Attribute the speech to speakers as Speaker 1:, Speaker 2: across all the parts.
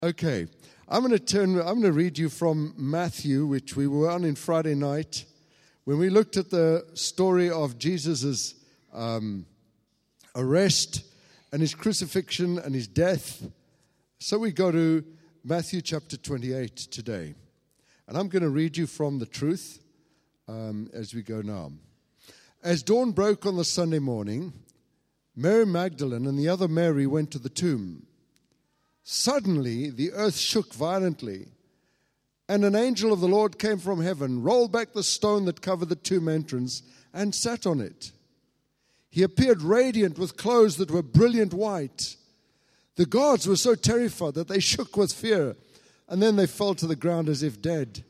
Speaker 1: Okay, I'm going to read you from Matthew, which we were on Friday night, when we looked at the story of Jesus' arrest and his crucifixion and his death. So we go to Matthew chapter 28 today. And I'm going to read you from the truth as we go now. As dawn broke on the Sunday morning, Mary Magdalene and the other Mary went to the tomb. Suddenly, the earth shook violently, and an angel of the Lord came from heaven, rolled back the stone that covered the tomb entrance, and sat on it. He appeared radiant with clothes that were brilliant white. The guards were so terrified that they shook with fear, and then they fell to the ground as if dead.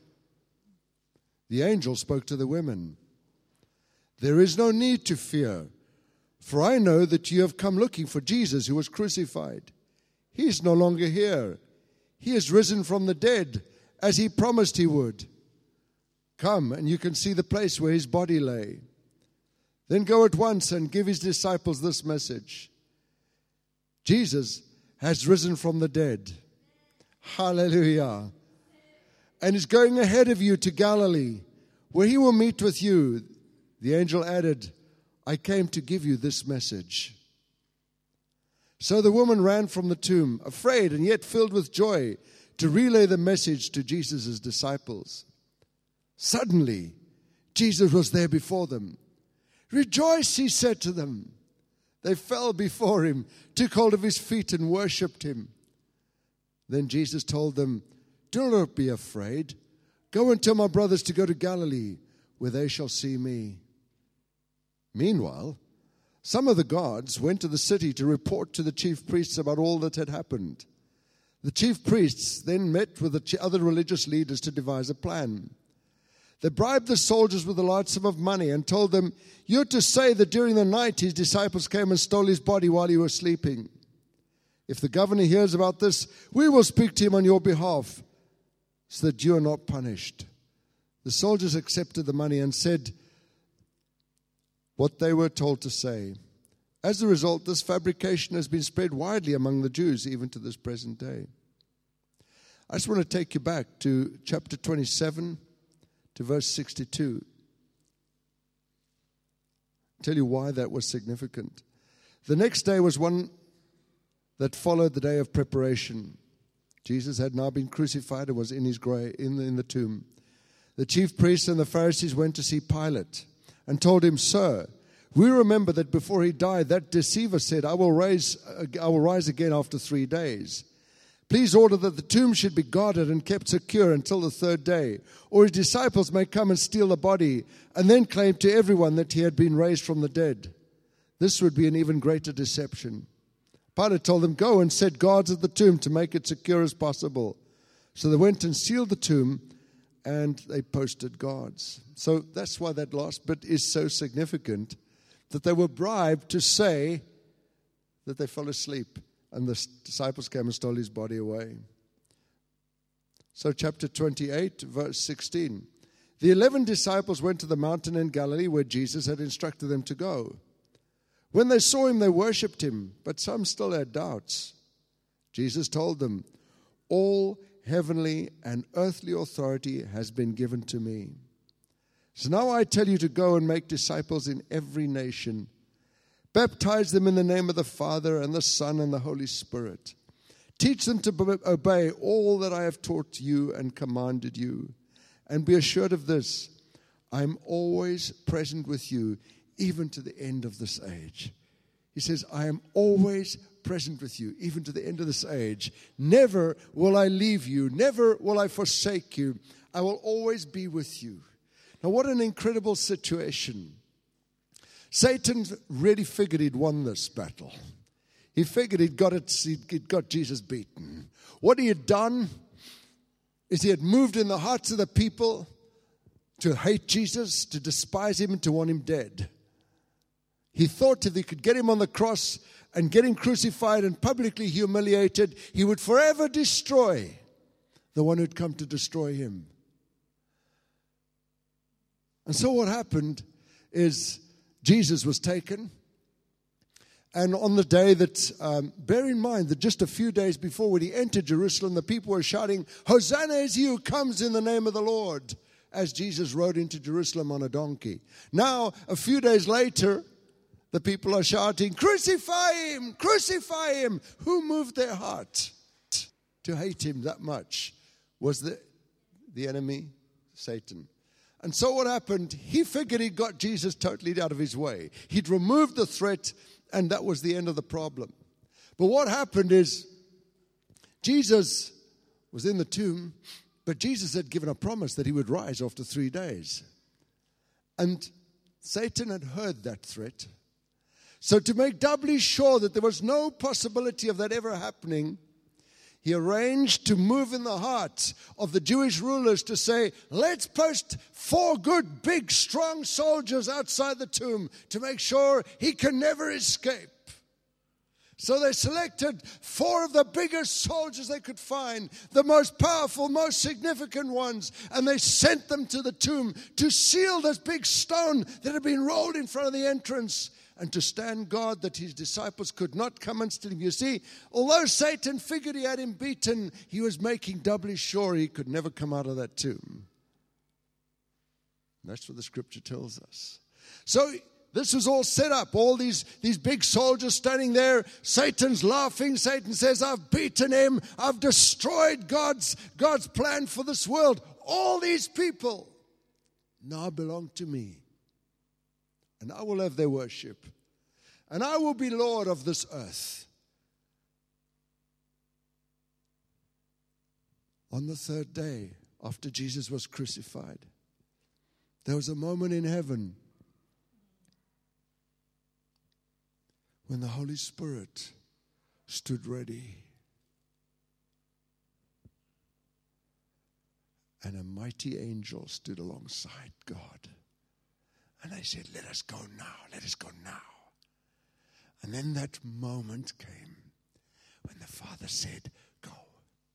Speaker 1: The angel spoke to the women. "There is no need to fear, for I know that you have come looking for Jesus who was crucified. He is no longer here. He has risen from the dead, as he promised he would. Come, and you can see the place where his body lay. Then go at once and give his disciples this message. Jesus has risen from the dead." Hallelujah. "And is going ahead of you to Galilee, where he will meet with you." The angel added, "I came to give you this message." So the woman ran from the tomb, afraid and yet filled with joy, to relay the message to Jesus' disciples. Suddenly, Jesus was there before them. "Rejoice," he said to them. They fell before him, took hold of his feet and worshipped him. Then Jesus told them, "Do not be afraid. Go and tell my brothers to go to Galilee, where they shall see me." Meanwhile, some of the guards went to the city to report to the chief priests about all that had happened. The chief priests then met with the other religious leaders to devise a plan. They bribed the soldiers with a large sum of money and told them, "You're to say that during the night his disciples came and stole his body while he was sleeping. If the governor hears about this, we will speak to him on your behalf, so that you are not punished." The soldiers accepted the money and said what they were told to say. As a result, this fabrication has been spread widely among the Jews, even to this present day. I just want to take you back to chapter 27, to verse 62. Tell you why that was significant. The next day was one that followed the day of preparation. Jesus had now been crucified and was in his grave in the tomb. The chief priests and the Pharisees went to see Pilate and told him, "Sir, we remember that before he died, that deceiver said, I will rise again after 3 days. Please order that the tomb should be guarded and kept secure until the 3rd day, or his disciples may come and steal the body and then claim to everyone that he had been raised from the dead. This would be an even greater deception." Pilate told them, "Go and set guards at the tomb to make it secure as possible." So they went and sealed the tomb, and they posted guards. So that's why that last bit is so significant, that they were bribed to say that they fell asleep, and the disciples came and stole his body away. So chapter 28, verse 16. The 11 disciples went to the mountain in Galilee where Jesus had instructed them to go. When they saw him, they worshipped him, but some still had doubts. Jesus told them, "All heavenly and earthly authority has been given to me. So now I tell you to go and make disciples in every nation. Baptize them in the name of the Father and the Son and the Holy Spirit. Teach them to obey all that I have taught you and commanded you. And be assured of this, I am always present with you, even to the end of this age." He says, "I am always present with you, even to the end of this age. Never will I leave you. Never will I forsake you. I will always be with you." Now, what an incredible situation. Satan really figured he'd won this battle. He figured he'd got Jesus beaten. What he had done is he had moved in the hearts of the people to hate Jesus, to despise him, and to want him dead. He thought if he could get him on the cross and get him crucified and publicly humiliated, he would forever destroy the one who'd come to destroy him. And so what happened is Jesus was taken, And on the day that, bear in mind that just a few days before, when he entered Jerusalem, the people were shouting, "Hosanna is he who comes in the name of the Lord," as Jesus rode into Jerusalem on a donkey. Now, a few days later, the people are shouting, "Crucify him! Crucify him!" Who moved their heart to hate him that much? Was the enemy, Satan. And so what happened? He figured he'd got Jesus totally out of his way. He'd removed the threat, and that was the end of the problem. But what happened is, Jesus was in the tomb, but Jesus had given a promise that he would rise after 3 days. And Satan had heard that threat. So to make doubly sure that there was no possibility of that ever happening, he arranged to move in the hearts of the Jewish rulers to say, "Let's post 4 good, big, strong soldiers outside the tomb to make sure he can never escape." So they selected 4 of the biggest soldiers they could find, the most powerful, most significant ones, and they sent them to the tomb to seal this big stone that had been rolled in front of the entrance, and to stand guard that his disciples could not come and steal him. You see, although Satan figured he had him beaten, he was making doubly sure he could never come out of that tomb. That's what the scripture tells us. So this was all set up. All these big soldiers standing there. Satan's laughing. Satan says, "I've beaten him. I've destroyed God's plan for this world. All these people now belong to me. And I will have their worship. And I will be Lord of this earth." On the 3rd day after Jesus was crucified, there was a moment in heaven when the Holy Spirit stood ready. And a mighty angel stood alongside God. And they said, "Let us go now, let us go now." And then that moment came when the Father said, "Go."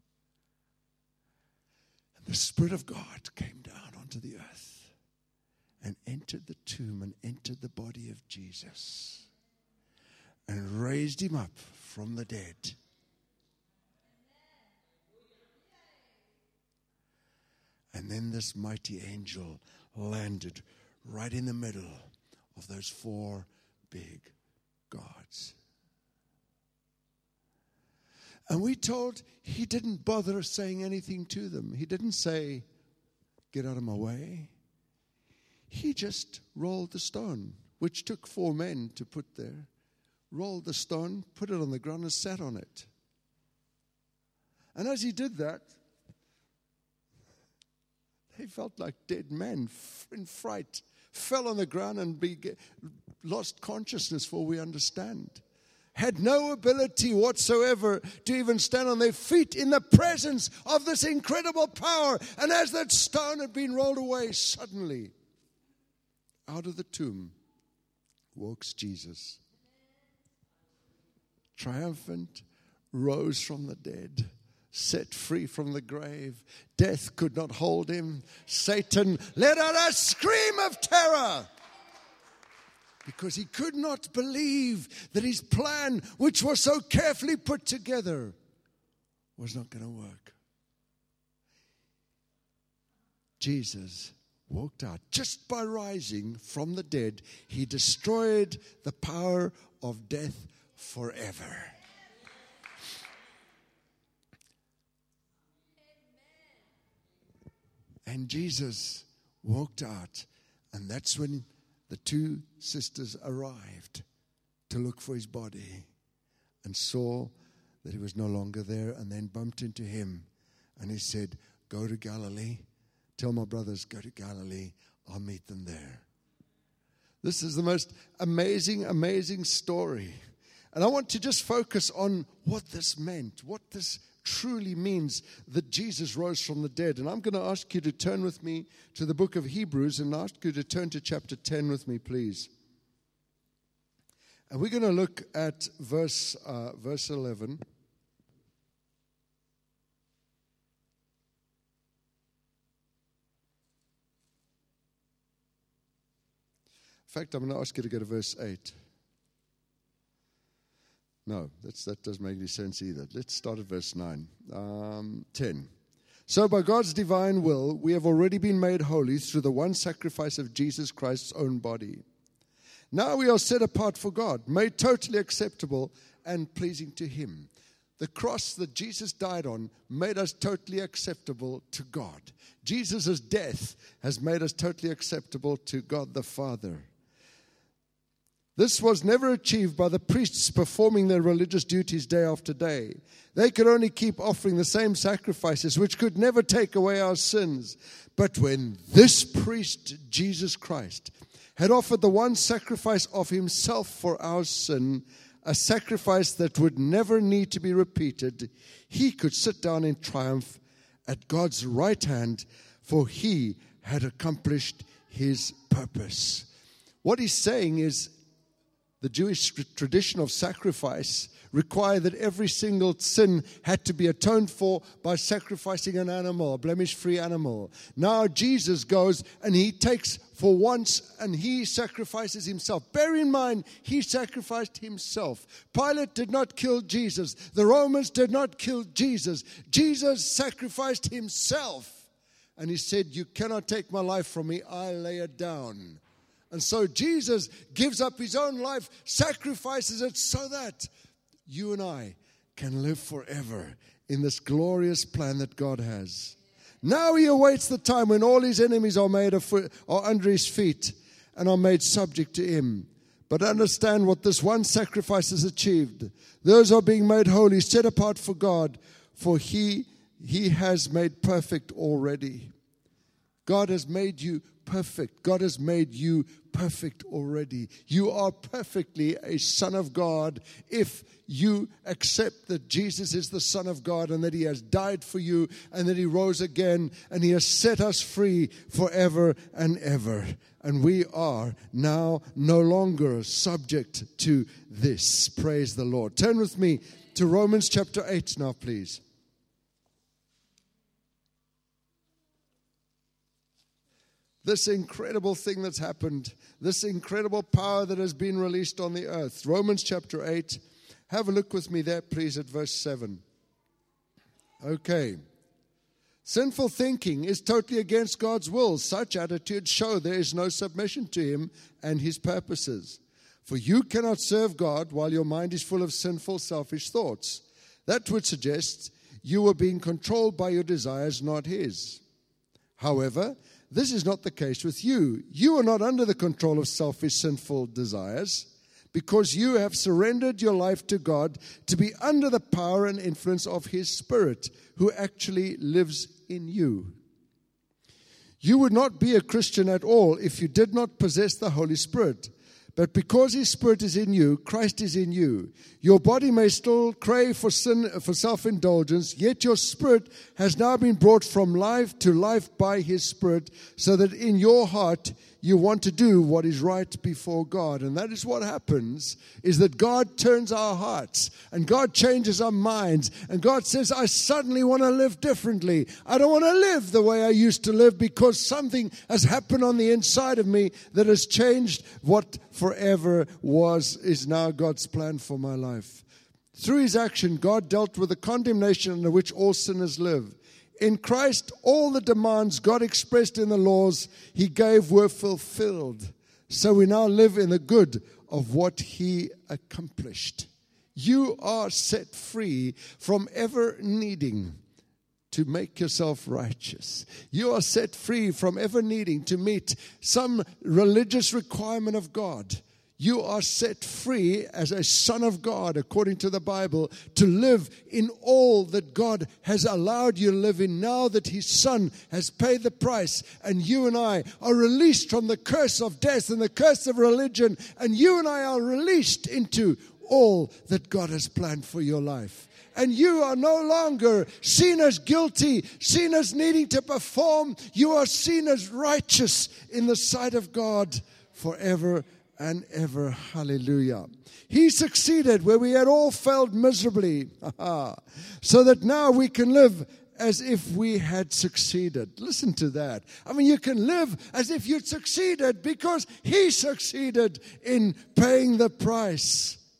Speaker 1: And the Spirit of God came down onto the earth and entered the tomb and entered the body of Jesus and raised him up from the dead. And then this mighty angel landed right in the middle of those 4 big gods. And we told he didn't bother saying anything to them. He didn't say, "Get out of my way." He just rolled the stone, which took 4 men to put there. Rolled the stone, put it on the ground, and sat on it. And as he did that, they felt like dead men in fright, fell on the ground and lost consciousness, for we understand. Had no ability whatsoever to even stand on their feet in the presence of this incredible power. And as that stone had been rolled away, suddenly, out of the tomb walks Jesus. Triumphant, rose from the dead, set free from the grave. Death could not hold him. Satan let out a scream of terror because he could not believe that his plan, which was so carefully put together, was not going to work. Jesus walked out. Just by rising from the dead, he destroyed the power of death forever. And Jesus walked out, and that's when the 2 sisters arrived to look for his body and saw that he was no longer there, and then bumped into him. And he said, "Go to Galilee. Tell my brothers, go to Galilee. I'll meet them there." This is the most amazing, amazing story. And I want to just focus on what this meant, what this truly means that Jesus rose from the dead. And I'm going to ask you to turn with me to the book of Hebrews and ask you to turn to chapter 10 with me, please. And we're going to look at verse 11. In fact, I'm going to ask you to go to verse 8. No, that doesn't make any sense either. Let's start at verse 9. 10. So by God's divine will, we have already been made holy through the one sacrifice of Jesus Christ's own body. Now we are set apart for God, made totally acceptable and pleasing to Him. The cross that Jesus died on made us totally acceptable to God. Jesus' death has made us totally acceptable to God the Father. This was never achieved by the priests performing their religious duties day after day. They could only keep offering the same sacrifices, which could never take away our sins. But when this priest, Jesus Christ, had offered the one sacrifice of Himself for our sin, a sacrifice that would never need to be repeated, He could sit down in triumph at God's right hand, for He had accomplished His purpose. What He's saying is, the Jewish tradition of sacrifice required that every single sin had to be atoned for by sacrificing an animal, a blemish-free animal. Now Jesus goes and He takes for once and He sacrifices Himself. Bear in mind, He sacrificed Himself. Pilate did not kill Jesus. The Romans did not kill Jesus. Jesus sacrificed Himself. And He said, "You cannot take my life from me. I lay it down." And so Jesus gives up His own life, sacrifices it so that you and I can live forever in this glorious plan that God has. Now He awaits the time when all His enemies are under His feet and are made subject to Him. But understand what this one sacrifice has achieved. Those are being made holy, set apart for God, for He has made perfect already. God has made you perfect. God has made you perfect already. You are perfectly a son of God if you accept that Jesus is the Son of God and that He has died for you and that He rose again and He has set us free forever and ever. And we are now no longer subject to this. Praise the Lord. Turn with me to Romans chapter 8 now, please. This incredible thing that's happened, this incredible power that has been released on the earth. Romans chapter 8. Have a look with me there, please, at verse 7. Okay. Sinful thinking is totally against God's will. Such attitudes show there is no submission to Him and His purposes. For you cannot serve God while your mind is full of sinful, selfish thoughts. That would suggest you are being controlled by your desires, not His. However, this is not the case with you. You are not under the control of selfish, sinful desires because you have surrendered your life to God to be under the power and influence of His Spirit, who actually lives in you. You would not be a Christian at all if you did not possess the Holy Spirit. But because His Spirit is in you, Christ is in you. Your body may still crave for sin, for self-indulgence, yet your spirit has now been brought from life to life by His Spirit, so that in your heart you want to do what is right before God. And that is what happens, is that God turns our hearts and God changes our minds. And God says, I suddenly want to live differently. I don't want to live the way I used to live because something has happened on the inside of me that has changed what forever is now God's plan for my life. Through His action, God dealt with the condemnation under which all sinners live. In Christ, all the demands God expressed in the laws He gave were fulfilled. So we now live in the good of what He accomplished. You are set free from ever needing to make yourself righteous. You are set free from ever needing to meet some religious requirement of God. You are set free as a son of God, according to the Bible, to live in all that God has allowed you to live in now that His Son has paid the price. And you and I are released from the curse of death and the curse of religion. And you and I are released into all that God has planned for your life. And you are no longer seen as guilty, seen as needing to perform. You are seen as righteous in the sight of God forever and ever. Hallelujah. He succeeded where we had all failed miserably, so that now we can live as if we had succeeded. Listen to that. I mean, you can live as if you'd succeeded because He succeeded in paying the price.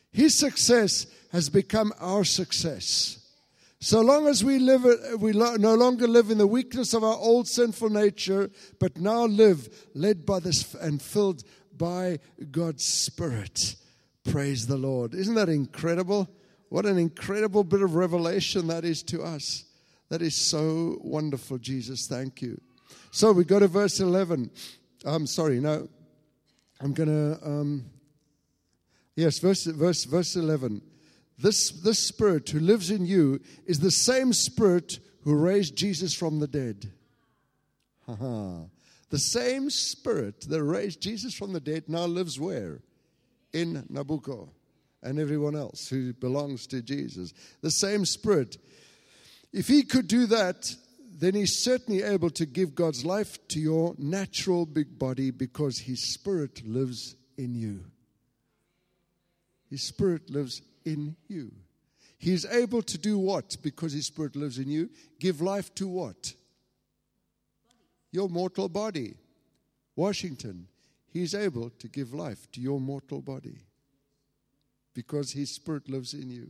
Speaker 1: His success has become our success. So long as we no longer live in the weakness of our old sinful nature, but now live led by this and filled by God's Spirit. Praise the Lord. Isn't that incredible? What an incredible bit of revelation that is to us. That is so wonderful, Jesus. Thank you. So we go to verse 11. I'm going to... Yes, verse 11. This Spirit who lives in you is the same Spirit who raised Jesus from the dead. The same Spirit that raised Jesus from the dead now lives where? In Nabucco and everyone else who belongs to Jesus. The same Spirit. If He could do that, then He's certainly able to give God's life to your natural big body because His Spirit lives in you. His Spirit lives in you. He is able to do what? Because His Spirit lives in you. Give life to what? Your mortal body. Washington. He's able to give life to your mortal body. Because His Spirit lives in you.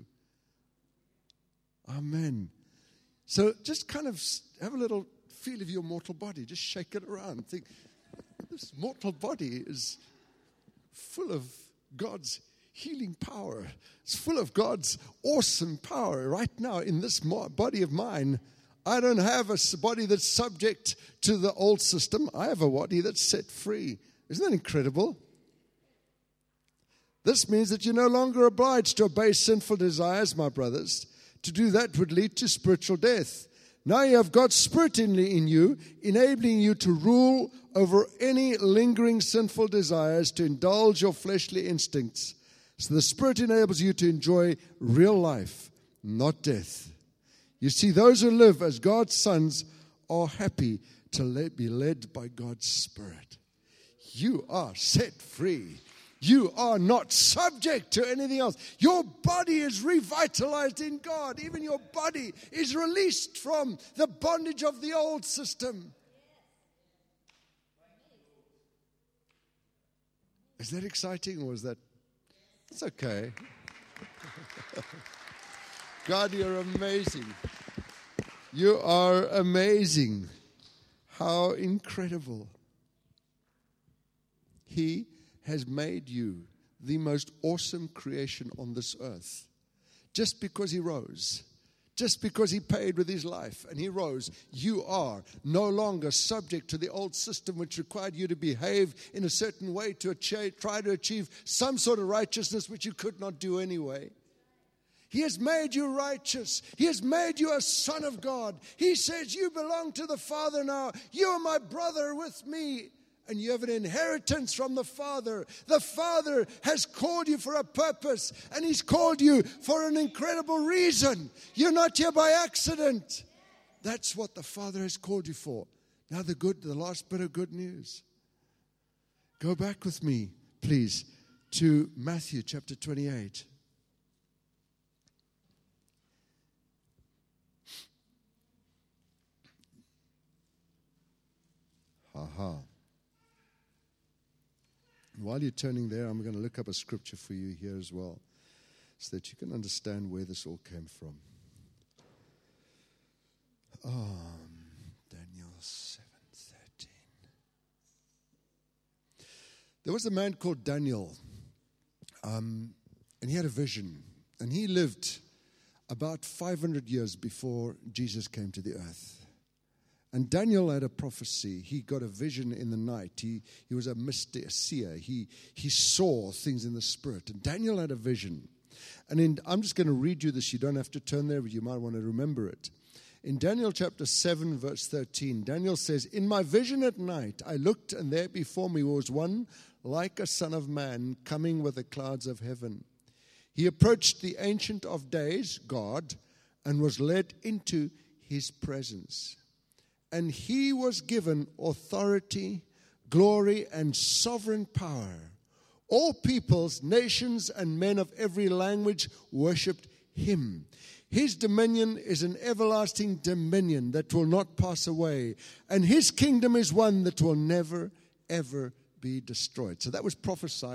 Speaker 1: Amen. So just kind of have a little feel of your mortal body. Just shake it around. Think, this mortal body is full of God's healing power. It's full of God's awesome power. Right now, in this body of mine, I don't have a body that's subject to the old system. I have a body that's set free. Isn't that incredible? This means that you're no longer obliged to obey sinful desires, my brothers. To do that would lead to spiritual death. Now you have God's Spirit in you, enabling you to rule over any lingering sinful desires, to indulge your fleshly instincts. So the Spirit enables you to enjoy real life, not death. You see, those who live as God's sons are happy to be led by God's Spirit. You are set free. You are not subject to anything else. Your body is revitalized in God. Even your body is released from the bondage of the old system. Is that exciting or is that... It's okay. God, you're amazing. You are amazing. How incredible. He has made you the most awesome creation on this earth. Just because He rose. Just because He paid with His life and He rose, you are no longer subject to the old system which required you to behave in a certain way to try to achieve some sort of righteousness which you could not do anyway. He has made you righteous. He has made you a son of God. He says, you belong to the Father now. You are my brother with me. And you have an inheritance from the Father. The Father has called you for a purpose. And He's called you for an incredible reason. You're not here by accident. That's what the Father has called you for. Now the last bit of good news. Go back with me, please, to Matthew chapter 28. While you're turning there, I'm going to look up a scripture for you here as well, so that you can understand where this all came from. Daniel 7:13. There was a man called Daniel, and he had a vision, and he lived about 500 years before Jesus came to the earth. And Daniel had a prophecy. He got a vision in the night. He was a seer. He saw things in the spirit. And Daniel had a vision. And I'm just going to read you this. You don't have to turn there, but you might want to remember it. In Daniel chapter 7, verse 13, Daniel says, in my vision at night, I looked, and there before me was one like a son of man coming with the clouds of heaven. He approached the Ancient of Days, God, and was led into His presence. And He was given authority, glory, and sovereign power. All peoples, nations, and men of every language worshipped Him. His dominion is an everlasting dominion that will not pass away. And His kingdom is one that will never, ever be destroyed. So that was prophesied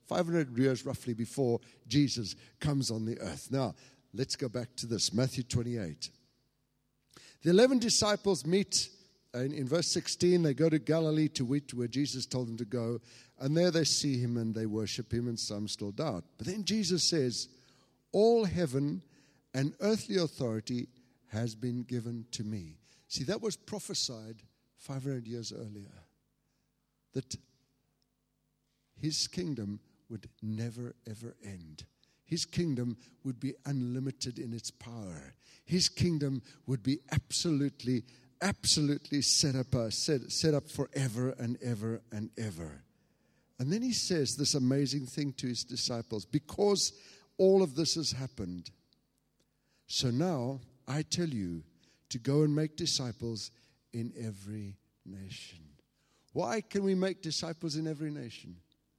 Speaker 1: 500 years roughly before Jesus comes on the earth. Now, let's go back to this, Matthew 28. The 11 disciples meet in verse 16. They go to Galilee to where Jesus told them to go. And there they see him and they worship him, and some still doubt. But then Jesus says, all heaven and earthly authority has been given to me. See, that was prophesied 500 years earlier. That his kingdom would never, ever end. His kingdom would be unlimited in its power. His kingdom would be absolutely set up forever and ever and ever. And then he says this amazing thing to his disciples, because all of this has happened. So now I tell you to go and make disciples in every nation. Why can we make disciples in every nation?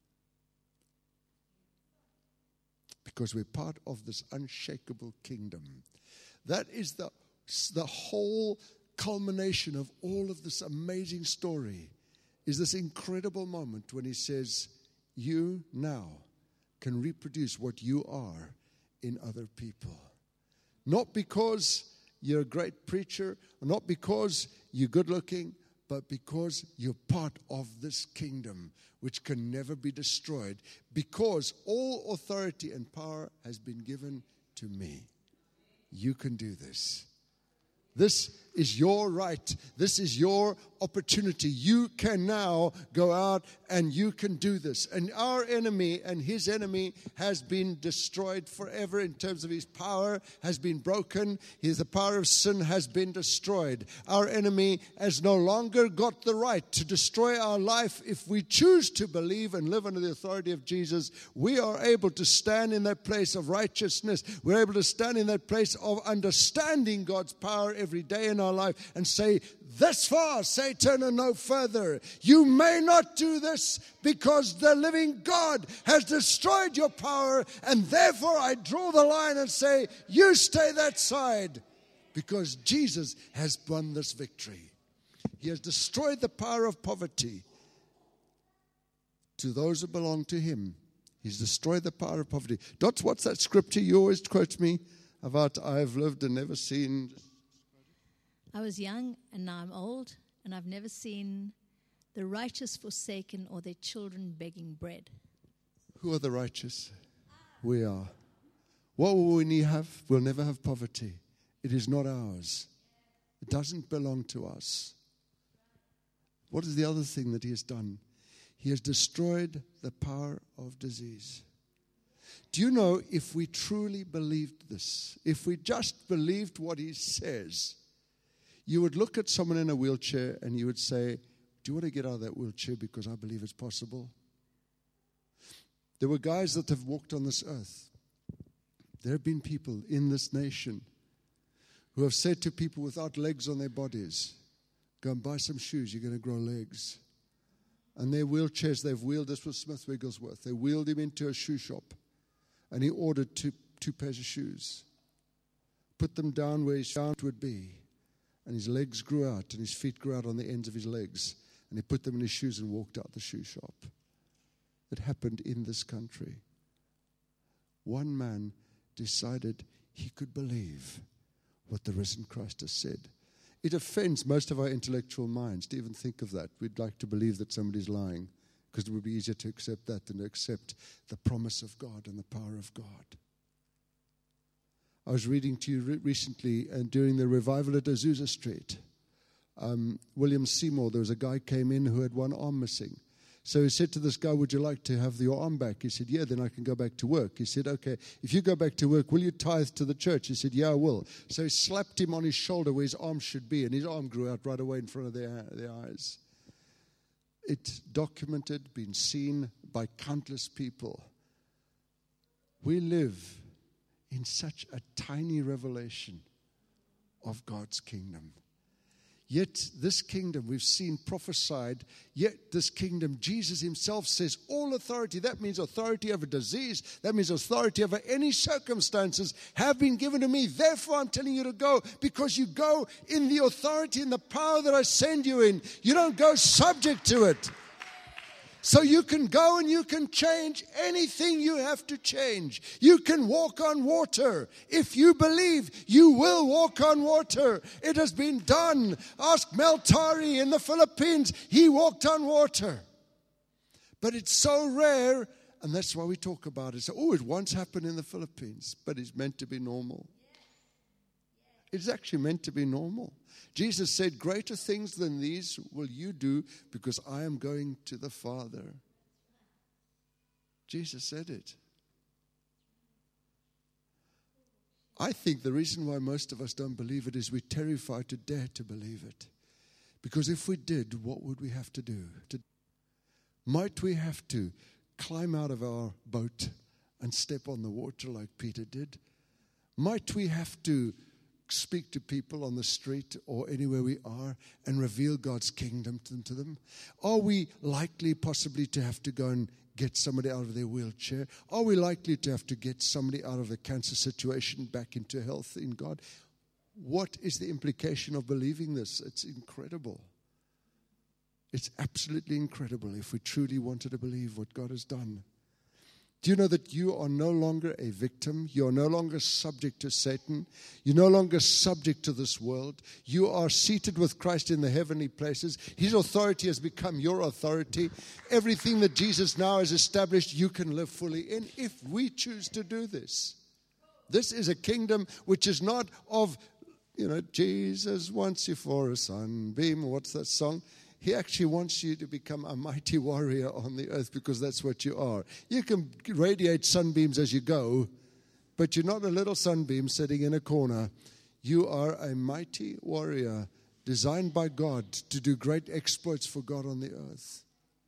Speaker 1: Because we're part of this unshakable kingdom. That is the whole culmination of all of this amazing story, is this incredible moment when he says, you now can reproduce what you are in other people. Not because you're a great preacher, not because you're good looking, but because you're part of this kingdom which can never be destroyed, because all authority and power has been given to me. You can do this. This is your right. This is your opportunity. You can now go out and you can do this. And our enemy and his enemy has been destroyed forever in terms of his power has been broken. The power of sin has been destroyed. Our enemy has no longer got the right to destroy our life. If we choose to believe and live under the authority of Jesus, we are able to stand in that place of righteousness. We're able to stand in that place of understanding God's power every day in our life and say, this far, Satan, and no further. You may not do this because the living God has destroyed your power, and therefore I draw the line and say, you stay that side, because Jesus has won this victory. He has destroyed the power of poverty to those who belong to him. He's destroyed the power of poverty. Dots, what's that scripture you always quote me about? I've lived and never seen.
Speaker 2: I was young and now I'm old, and I've never seen the righteous forsaken or their children begging bread.
Speaker 1: Who are the righteous? We are. What will we have? We'll never have poverty. It is not ours. It doesn't belong to us. What is the other thing that he has done? He has destroyed the power of disease. Do you know, if we truly believed this, if we just believed what he says, you would look at someone in a wheelchair and you would say, do you want to get out of that wheelchair because I believe it's possible? There were guys that have walked on this earth. There have been people in this nation who have said to people without legs on their bodies, go and buy some shoes, you're going to grow legs. And their wheelchairs, they've wheeled, this was Smith Wigglesworth, they wheeled him into a shoe shop and he ordered two pairs of shoes, put them down where his feet would be. And his legs grew out, and his feet grew out on the ends of his legs. And he put them in his shoes and walked out the shoe shop. It happened in this country. One man decided he could believe what the risen Christ has said. It offends most of our intellectual minds to even think of that. We'd like to believe that somebody's lying, because it would be easier to accept that than to accept the promise of God and the power of God. I was reading to you recently, and during the revival at Azusa Street, William Seymour, there was a guy came in who had one arm missing. So he said to this guy, would you like to have your arm back? He said, yeah, then I can go back to work. He said, okay, if you go back to work, will you tithe to the church? He said, yeah, I will. So he slapped him on his shoulder where his arm should be, and his arm grew out right away in front of their eyes. It's documented, been seen by countless people. We live in such a tiny revelation of God's kingdom. Yet this kingdom we've seen prophesied, yet this kingdom, Jesus himself says, all authority, that means authority over disease, that means authority over any circumstances, have been given to me. Therefore I'm telling you to go, because you go in the authority and the power that I send you in. You don't go subject to it. So you can go and you can change anything you have to change. You can walk on water. If you believe, you will walk on water. It has been done. Ask Meltari in the Philippines. He walked on water. But it's so rare, and that's why we talk about it. So, it once happened in the Philippines, but it's meant to be normal. It's actually meant to be normal. Jesus said, greater things than these will you do because I am going to the Father. Jesus said it. I think the reason why most of us don't believe it is we're terrified to dare to believe it. Because if we did, what would we have to do? Might we have to climb out of our boat and step on the water like Peter did? Might we have to speak to people on the street or anywhere we are and reveal God's kingdom to them? Are we likely possibly to have to go and get somebody out of their wheelchair? Are we likely to have to get somebody out of a cancer situation back into health in God? What is the implication of believing this? It's incredible. It's absolutely incredible if we truly wanted to believe what God has done. Do you know that you are no longer a victim? You are no longer subject to Satan. You're no longer subject to this world. You are seated with Christ in the heavenly places. His authority has become your authority. Everything that Jesus now has established, you can live fully in if we choose to do this. This is a kingdom which is not of, Jesus wants you for a sunbeam. What's that song? He actually wants you to become a mighty warrior on the earth because that's what you are. You can radiate sunbeams as you go, but you're not a little sunbeam sitting in a corner. You are a mighty warrior designed by God to do great exploits for God on the earth.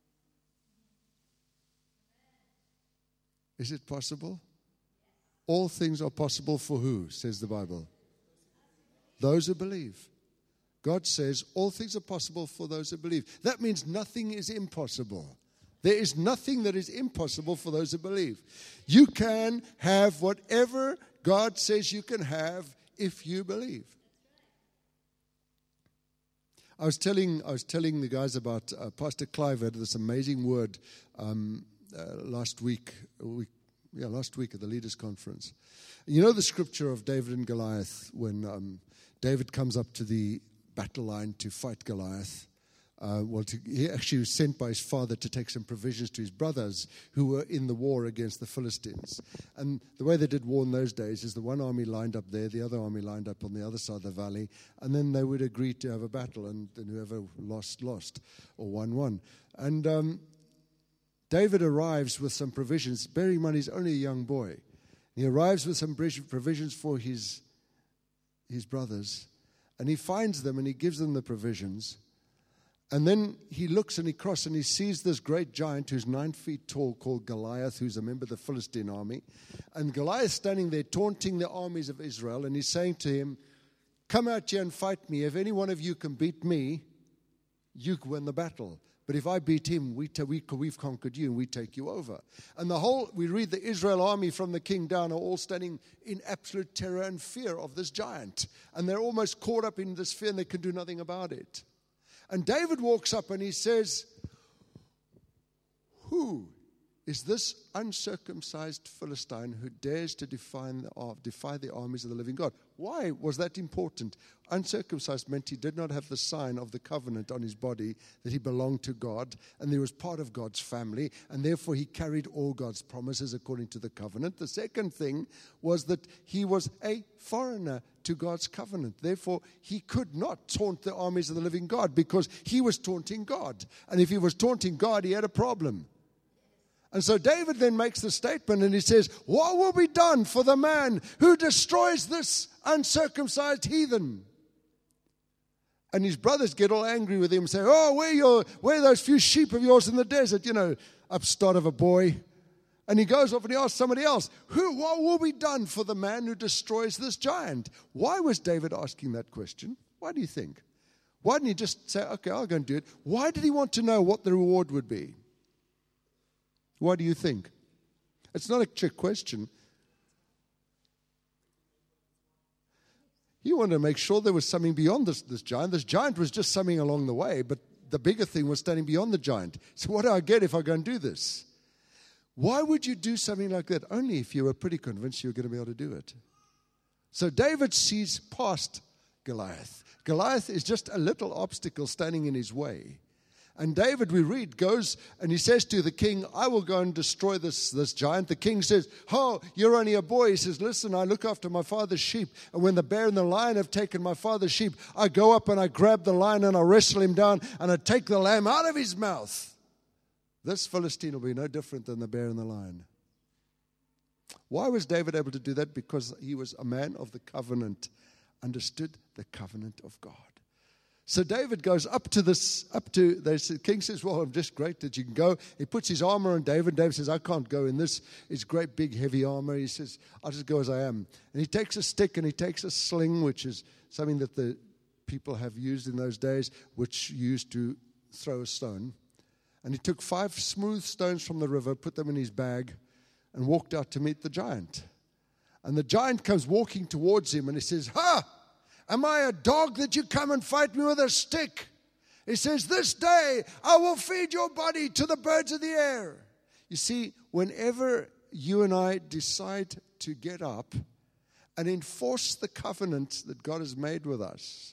Speaker 1: Is it possible? All things are possible for who, says the Bible? Those who believe. God says all things are possible for those who believe. That means nothing is impossible. There is nothing that is impossible for those who believe. You can have whatever God says you can have if you believe. I was telling the guys about Pastor Clive had this amazing word last week at the Leaders Conference. You know the scripture of David and Goliath when David comes up to the battle line to fight Goliath. He actually was sent by his father to take some provisions to his brothers who were in the war against the Philistines. And the way they did war in those days is the one army lined up there, the other army lined up on the other side of the valley, and then they would agree to have a battle, and whoever lost, or won. And David arrives with some provisions. Bearing in mind, he's only a young boy. He arrives with some provisions for his brothers. And he finds them and he gives them the provisions. And then he looks and he crosses and he sees this great giant who's 9 feet tall called Goliath, who's a member of the Philistine army. And Goliath standing there taunting the armies of Israel. And he's saying to him, come out here and fight me. If any one of you can beat me, you win the battle. But if I beat him, we've conquered you and we take you over. And we read the Israel army from the king down are all standing in absolute terror and fear of this giant. And they're almost caught up in this fear and they can do nothing about it. And David walks up and he says, who is this uncircumcised Philistine who dares to defy the armies of the living God? Why was that important? Uncircumcised meant he did not have the sign of the covenant on his body, that he belonged to God, and he was part of God's family, and therefore he carried all God's promises according to the covenant. The second thing was that he was a foreigner to God's covenant. Therefore, he could not taunt the armies of the living God because he was taunting God. And if he was taunting God, he had a problem. And so David then makes the statement and he says, what will be done for the man who destroys this uncircumcised heathen? And his brothers get all angry with him and say, where are those few sheep of yours in the desert? Upstart of a boy. And he goes off and he asks somebody else, what will be done for the man who destroys this giant? Why was David asking that question? Why do you think? Why didn't he just say, okay, I'll go and do it? Why did he want to know what the reward would be? What do you think? It's not a trick question. He wanted to make sure there was something beyond this giant. This giant was just something along the way, but the bigger thing was standing beyond the giant. So what do I get if I go and do this? Why would you do something like that? Only if you were pretty convinced you were going to be able to do it. So David sees past Goliath. Goliath is just a little obstacle standing in his way. And David, we read, goes and he says to the king, I will go and destroy this giant. The king says, oh, you're only a boy. He says, listen, I look after my father's sheep. And when the bear and the lion have taken my father's sheep, I go up and I grab the lion and I wrestle him down and I take the lamb out of his mouth. This Philistine will be no different than the bear and the lion. Why was David able to do that? Because he was a man of the covenant, understood the covenant of God. So David goes the king says, well, I'm just great that you can go. He puts his armor on David. David says, I can't go in this. It's great big heavy armor. He says, I'll just go as I am. And he takes a stick and he takes a sling, which is something that the people have used in those days, which used to throw a stone. And he took 5 smooth stones from the river, put them in his bag, and walked out to meet the giant. And the giant comes walking towards him and he says, ha! Am I a dog that you come and fight me with a stick? He says, this day I will feed your body to the birds of the air. You see, whenever you and I decide to get up and enforce the covenant that God has made with us,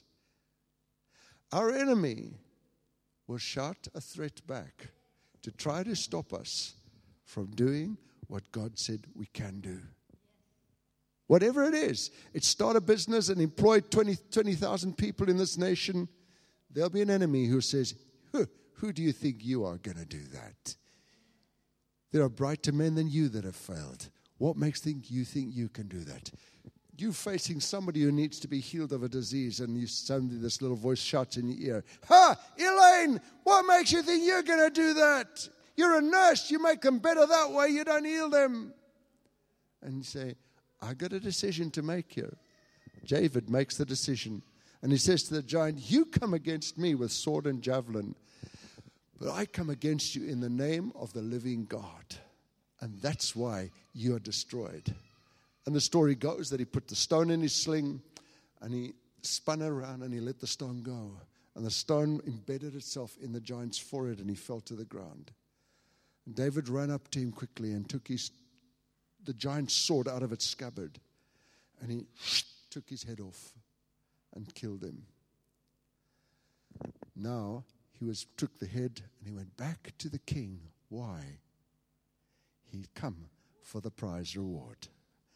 Speaker 1: our enemy will shout a threat back to try to stop us from doing what God said we can do. Whatever it is, it's start a business and employ 20,000 people in this nation. There'll be an enemy who says, who do you think you are going to do that? There are brighter men than you that have failed. What makes you think you can do that? You facing somebody who needs to be healed of a disease, and suddenly this little voice shouts in your ear, ha, Elaine, what makes you think you're going to do that? You're a nurse. You make them better that way. You don't heal them. And you say, I got a decision to make here. David makes the decision. And he says to the giant, you come against me with sword and javelin, but I come against you in the name of the living God. And that's why you are destroyed. And the story goes that he put the stone in his sling and he spun around and he let the stone go. And the stone embedded itself in the giant's forehead and he fell to the ground. And David ran up to him quickly and took the giant's sword out of its scabbard. And he took his head off and killed him. Now he took the head and he went back to the king. Why? He'd come for the prize reward.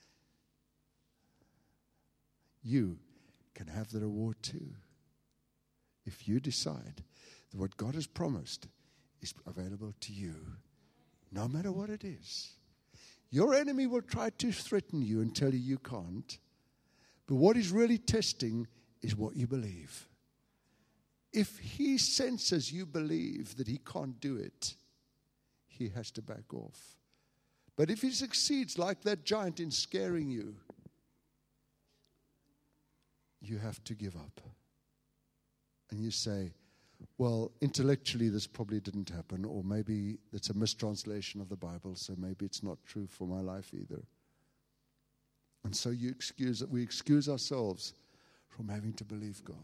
Speaker 1: You can have the reward too. If you decide that what God has promised is available to you, no matter what it is. Your enemy will try to threaten you and tell you you can't. But what he's really testing is what you believe. If he senses you believe that he can't do it, he has to back off. But if he succeeds like that giant in scaring you, you have to give up. And you say, well, intellectually this probably didn't happen, or maybe it's a mistranslation of the Bible, so maybe it's not true for my life either. And so we excuse ourselves from having to believe God.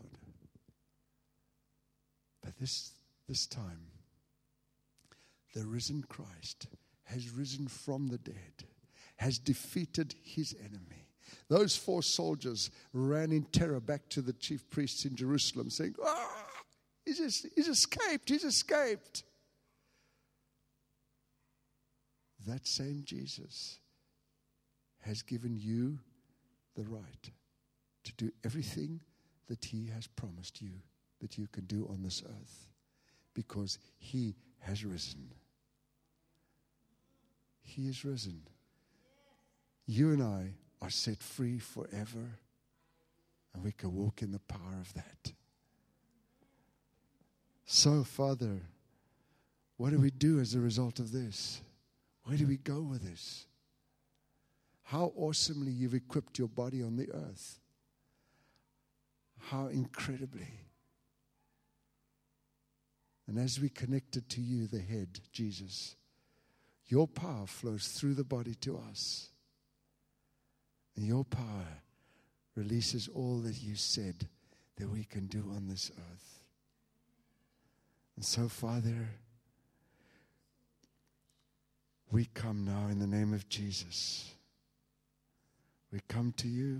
Speaker 1: But this time, the risen Christ has risen from the dead, has defeated his enemy. Those 4 soldiers ran in terror back to the chief priests in Jerusalem saying, he's escaped. That same Jesus has given you the right to do everything that he has promised you that you can do on this earth, because he has risen. He is risen. You and I are set free forever, and we can walk in the power of that. So, Father, what do we do as a result of this? Where do we go with this? How awesomely you've equipped your body on the earth. How incredibly. And as we connected to you, the head, Jesus, your power flows through the body to us. And your power releases all that you said that we can do on this earth. And so, Father, we come now in the name of Jesus. We come to you.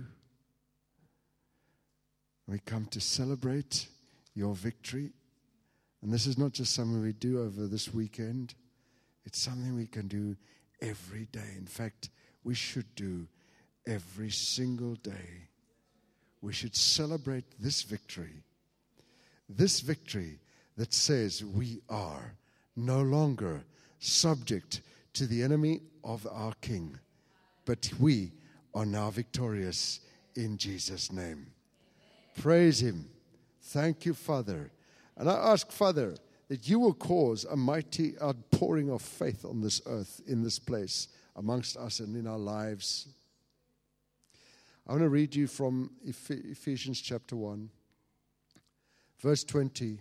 Speaker 1: We come to celebrate your victory. And this is not just something we do over this weekend. It's something we can do every day. In fact, we should do every single day. We should celebrate this victory. This victory that says we are no longer subject to the enemy of our King, but we are now victorious in Jesus' name. Praise him. Thank you, Father. And I ask, Father, that you will cause a mighty outpouring of faith on this earth, in this place, amongst us and in our lives. I want to read you from Ephesians chapter 1, verse 20.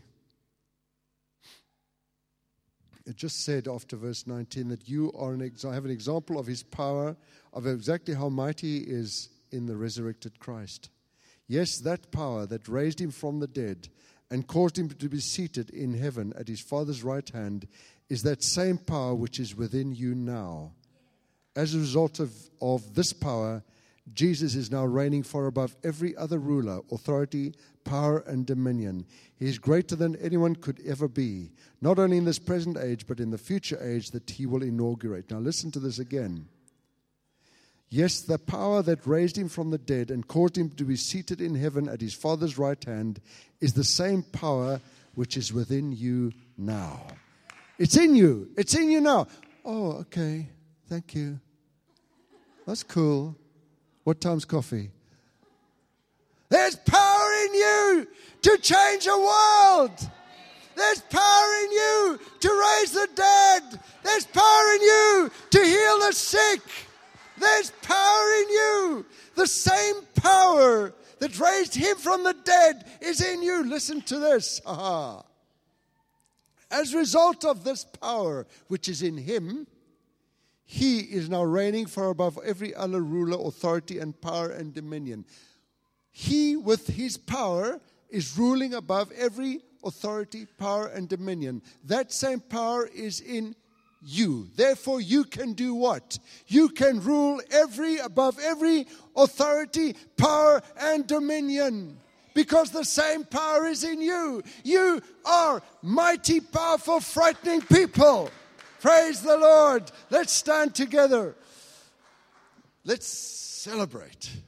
Speaker 1: It just said after verse 19 that you are have an example of his power, of exactly how mighty he is in the resurrected Christ. Yes, that power that raised him from the dead and caused him to be seated in heaven at his Father's right hand is that same power which is within you now. As a result of this power, Jesus is now reigning far above every other ruler, authority, power, and dominion. He is greater than anyone could ever be, not only in this present age, but in the future age that he will inaugurate. Now listen to this again. Yes, the power that raised him from the dead and caused him to be seated in heaven at his Father's right hand is the same power which is within you now. It's in you. It's in you now. Oh, okay. Thank you. That's cool. What time's coffee? There's power in you to change a world. There's power in you to raise the dead. There's power in you to heal the sick. There's power in you. The same power that raised him from the dead is in you. Listen to this. Aha. As a result of this power which is in him, he is now reigning far above every other ruler, authority, and power and dominion. He, with his power, is ruling above every authority, power, and dominion. That same power is in you. Therefore, you can do what? You can rule above every authority, power, and dominion. Because the same power is in you. You are mighty, powerful, frightening people. Praise the Lord. Let's stand together. Let's celebrate.